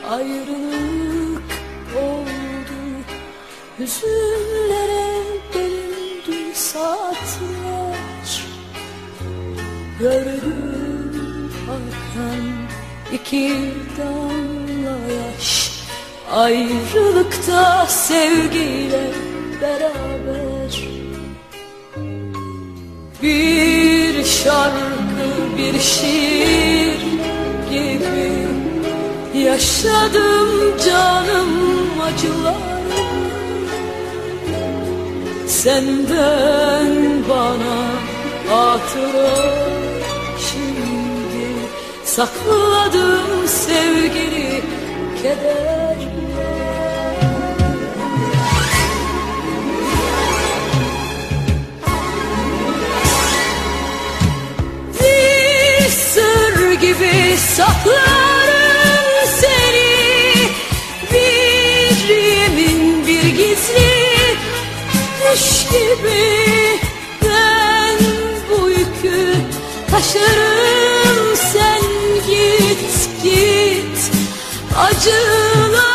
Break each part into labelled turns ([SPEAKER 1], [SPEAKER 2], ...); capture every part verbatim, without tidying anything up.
[SPEAKER 1] ayrılık oldu, hüzünlere bölündü saatler. Gördüm akan iki damla yaş, ayrılıkta sevgiyle beraber. Bir şarkı, bir şiir gibi yaşadım canım acılar. Senden bana hatıra, şimdi sakladım sevgili keder. Bir sır gibi saklarım seni, bir yemin, bir gizli düş gibi. Ben bu yükü taşırım, sen git git acılanma.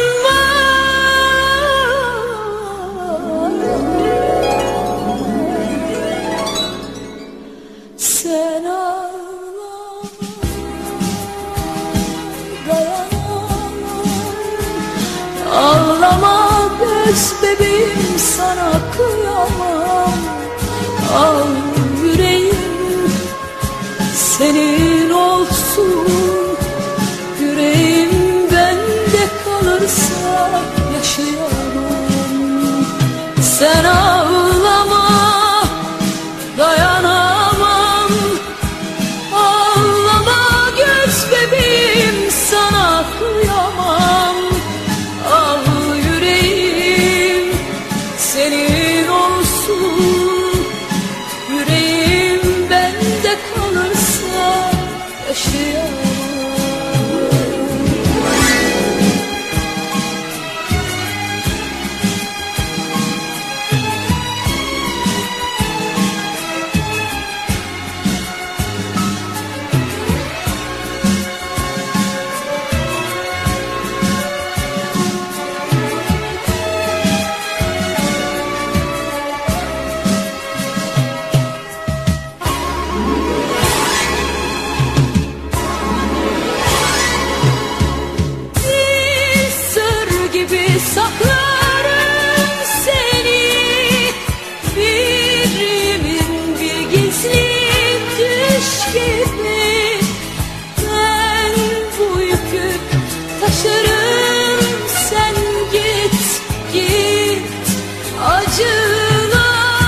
[SPEAKER 1] Sen ağlama, dayanamam. Ağlama göz bebeğim, sana kıyamam. Al yüreğim senin olsun, yüreğim bende kalırsa yaşayamam. Sen ağlama, dayanamam. Ağlama göz bebeğim, sana kıyamam. Al yüreğim senin olsun, yüreğim bende kalırsa yaşayamam. Saklarım seni, bir yemin, bir gizli düş gibi. Ben bu yükü taşırım, sen git git acılanma.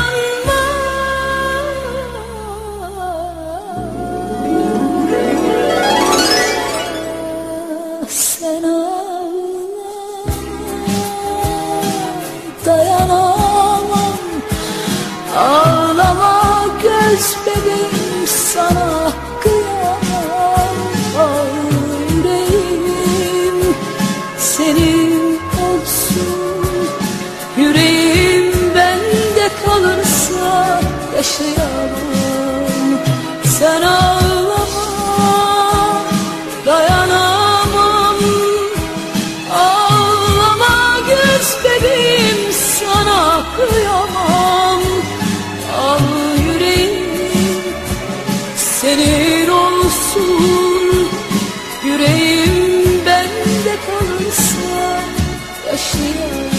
[SPEAKER 1] Sen dayanamam. Ağlama göz bebeğim, sana kıyamam. Al yüreğim senin olsun, yüreğim bende kalırsa yaşayamam. Sen ağlama, dayanamam. Ağlama göz bebeğim, sana kıyamam. Al yüreğim senin olsun, yüreğim bende kalırsa yaşayamam.